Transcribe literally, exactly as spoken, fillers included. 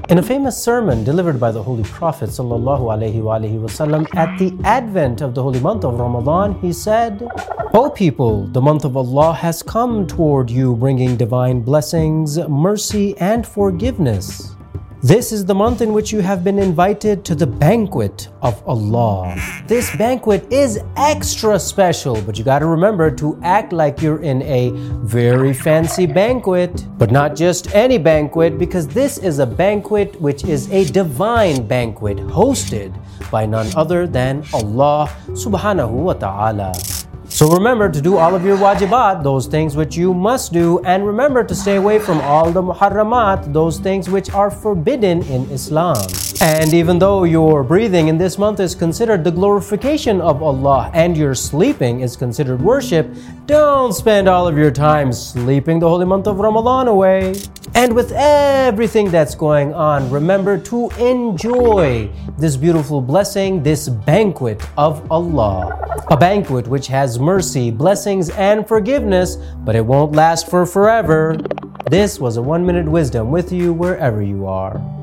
In a famous sermon delivered by the Holy Prophet sallallahu alaihi wasallam at the advent of the holy month of Ramadan, he said, "O people, the month of Allah has come toward you, bringing divine blessings, mercy, and forgiveness. This is the month in which you have been invited to the banquet of Allah." This banquet is extra special, but you got to remember to act like you're in a very fancy banquet, but not just any banquet, because this is a banquet which is a divine banquet hosted by none other than Allah subhanahu wa ta'ala. So remember to do all of your wajibat, those things which you must do, and remember to stay away from all the muharramat, those things which are forbidden in Islam. And even though your breathing in this month is considered the glorification of Allah and your sleeping is considered worship, don't spend all of your time sleeping the holy month of Ramadan away. And with everything that's going on, remember to enjoy this beautiful blessing, this banquet of Allah. A banquet which has mercy, blessings, and forgiveness, but it won't last for forever. This was a one minute wisdom with you wherever you are.